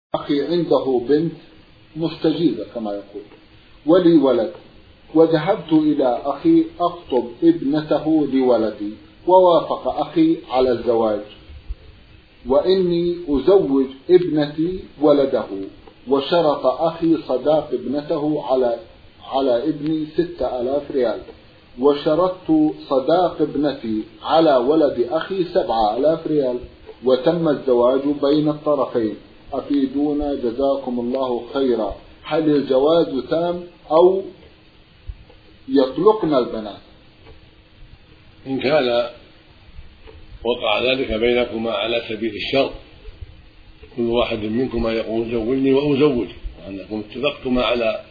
أخي عنده بنت مستجيبة كما يقول ولي ولد، وذهبت إلى أخي أخطب ابنته لولدي، ووافق أخي على الزواج، وإني أزوج ابنتي ولده، وشرط أخي صداق ابنته على ابني 6000 ريال، وشرطت صداق ابنتي على ولد أخي 7000 ريال، وتم الزواج بين الطرفين. أفيدونا جزاكم الله خيرا، هل الجواز تام أو يطلقنا البنات؟ إن كان وقع ذلك بينكما على سبيل الشرط، كل واحد منكما يقول زوجني وأزوج، وأنكم اتفقتما على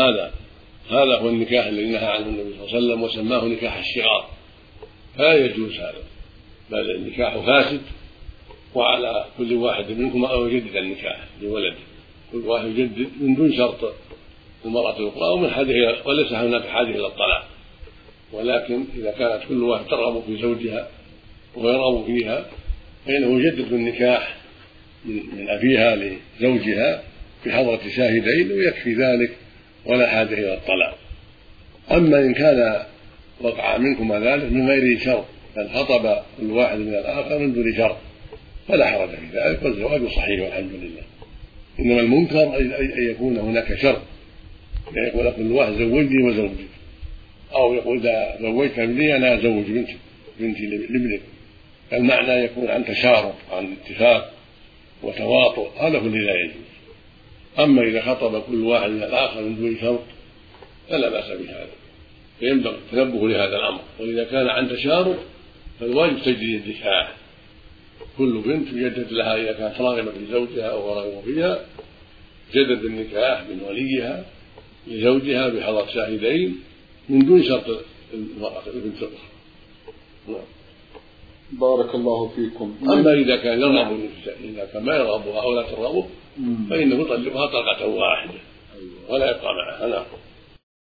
هذا هو النكاح الذي نهى عنه النبي صلى الله عليه وسلم وسماه نكاح الشغار، فلا يجوز هذا، بل النكاح فاسد، وعلى كل واحد منكما أن يجدد النكاح لولده، كل واحد يجدد من دون شرط المرأة الأخرى، وليس هناك حاجة إلى الطلاق، ولكن إذا كانت كل واحد ترغب في زوجها ويرغب فيها فإنه يجدد النكاح من أبيها لزوجها في حضرة شاهدين ويكفي ذلك، ولا حاجة إلى الطلاق. أما إن كان وقع منكما ذلك من غير شرط، بل خطب كل واحد من الآخر من دون شرط، فلا حرج في ذلك، والزواج صحيح والحمد لله. إنما المنكر أن يكون هناك شرط، يعني يقول كل واحد زوجني وزوجك، أو يقول إذا زوجت ابني أنا أزوج بنتي لابنك، المعنى يكون عن تشارك، عن اتفاق وتواطؤ، هذا كله لا يجوز. أما إذا خطب كل واحد من الآخر من دون شرط فلا بأس بهذا، فينبغي التنبه لهذا الأمر. وإذا كان عن تشارك فالواجب تجديد النكاح، كل بنت يجدد لها إذا كانت راغبة في زوجها أو راغبة فيها، جدد النكاح من وليها لزوجها بحضرة شاهدين من دون شرط المرأة البنت الأخرى. بارك الله فيكم. أما إذا كان يرغب، إذا كان ما يرغبها أو لا ترغبه فإنه يطلقها طلقة واحدة ولا يبقى معها.